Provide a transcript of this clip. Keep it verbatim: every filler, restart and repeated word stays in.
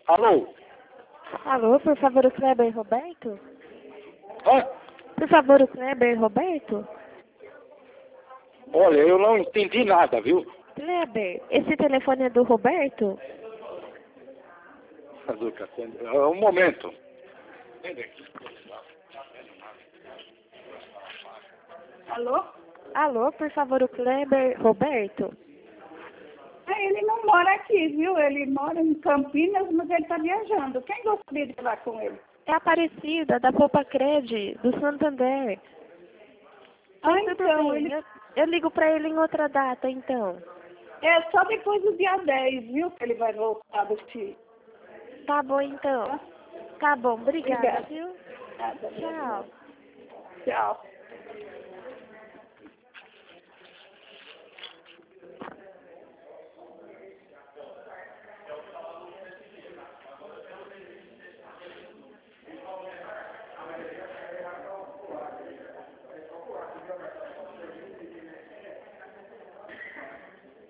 Alô? Alô, por favor, o Kleber Roberto? Hã? Por favor, o Kleber Roberto? Olha, eu não entendi nada, viu? Kleber, esse telefone é do Roberto? Lucas, um momento. Alô? Alô, por favor, o Kleber Roberto? Ah, ele não mora aqui, viu? Ele mora em Campinas, mas ele está viajando. Quem gostaria de falar com ele? É a Aparecida, da Poupa Cred, do Santander. Ah, Mas tudo então, bem, ele... eu, eu ligo pra ele em outra data, então. É só depois do dia dez, viu? Que ele vai voltar do Chile. Tá bom, então. Tá? Tá bom, obrigada, Obrigada. viu? Nada, Tchau. Tchau.